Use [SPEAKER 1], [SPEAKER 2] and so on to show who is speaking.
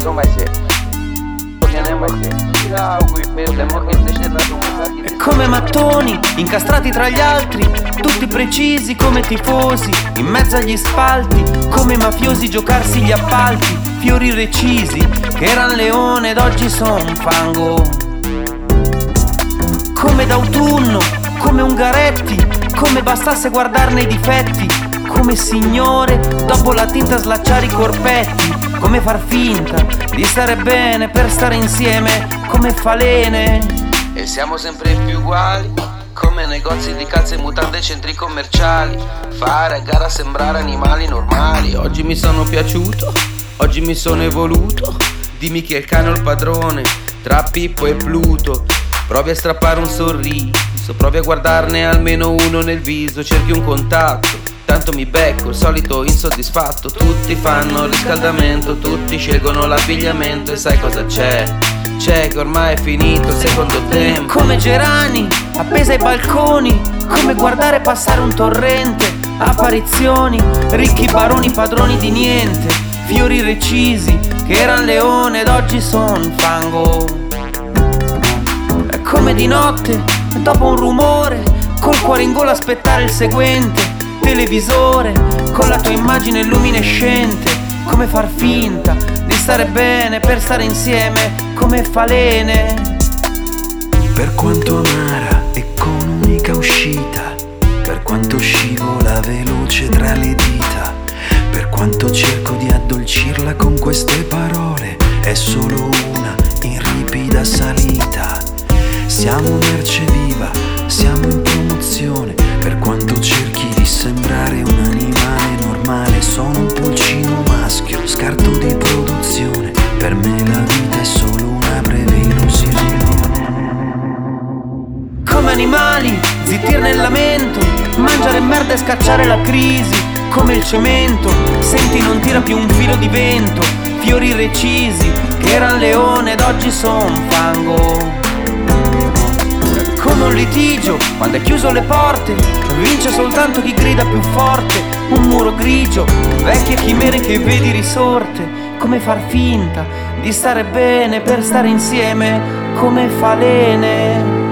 [SPEAKER 1] Come mattoni incastrati tra gli altri, tutti precisi come tifosi, in mezzo agli spalti, come mafiosi giocarsi gli appalti, fiori recisi che eran leone ed oggi son fango. Come d'autunno, come Ungaretti, come bastasse guardarne i difetti, come signore dopo la tinta slacciare i corpetti, come far finta di stare bene per stare insieme, come falene.
[SPEAKER 2] E siamo sempre più uguali, come negozi di calze e mutande e centri commerciali. Fare a gara a sembrare animali normali. Oggi mi sono piaciuto, oggi mi sono evoluto. Dimmi chi è il cane o il padrone, tra Pippo e Pluto. Provi a strappare un sorriso, provi a guardarne almeno uno nel viso. Cerchi un contatto, tanto mi becco il solito insoddisfatto. Tutti fanno riscaldamento, tutti scelgono l'abbigliamento. E sai cosa c'è? C'è che ormai è finito il secondo tempo.
[SPEAKER 1] Come gerani appesi ai balconi, come guardare passare un torrente. Apparizioni, ricchi baroni padroni di niente, fiori recisi che eran leone ed oggi son fango. È come di notte, dopo un rumore, col cuore in gola aspettare il seguente televisore, con la tua immagine luminescente, come far finta di stare bene per stare insieme, come falene.
[SPEAKER 3] Per quanto amara e con unica uscita, per quanto scivola veloce tra le dita, per quanto cerco di addolcirla con queste parole, è solo una in ripida salita. Siamo merce viva, siamo in promozione, per quanto cerchi di sembrare un animale normale, sono un pulcino maschio, scarto di produzione, per me la vita è solo una breve illusione.
[SPEAKER 1] Come animali, zittir nel lamento, mangiare merda e scacciare la crisi, come il cemento, senti non tira più un filo di vento, fiori recisi che eran leone ed oggi son fango. Come un litigio, quando è chiuso le porte, vince soltanto chi grida più forte, un muro grigio, vecchie chimere che vedi risorte, come far finta di stare bene per stare insieme, come falene.